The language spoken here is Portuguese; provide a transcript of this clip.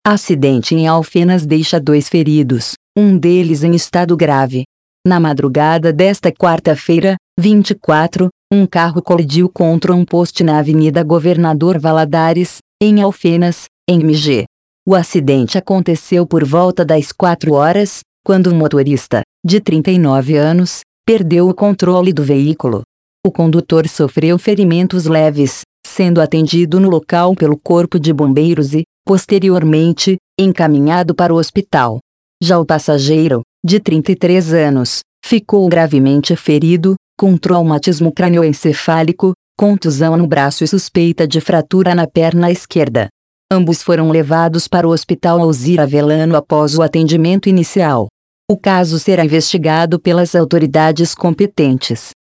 Acidente em Alfenas deixa 2 feridos, um deles em estado grave. Na madrugada desta quarta-feira, 24, um carro colidiu contra um poste na Avenida Governador Valadares, em Alfenas, em MG. O acidente aconteceu por volta das 4 horas, quando o motorista, de 39 anos, perdeu o controle do veículo. O condutor sofreu ferimentos leves, sendo atendido no local pelo Corpo de Bombeiros e, posteriormente, encaminhado para o hospital. Já o passageiro, de 33 anos, ficou gravemente ferido, com traumatismo cranioencefálico, contusão no braço e suspeita de fratura na perna esquerda. Ambos foram levados para o Hospital Alzira Avelano após o atendimento inicial. O caso será investigado pelas autoridades competentes.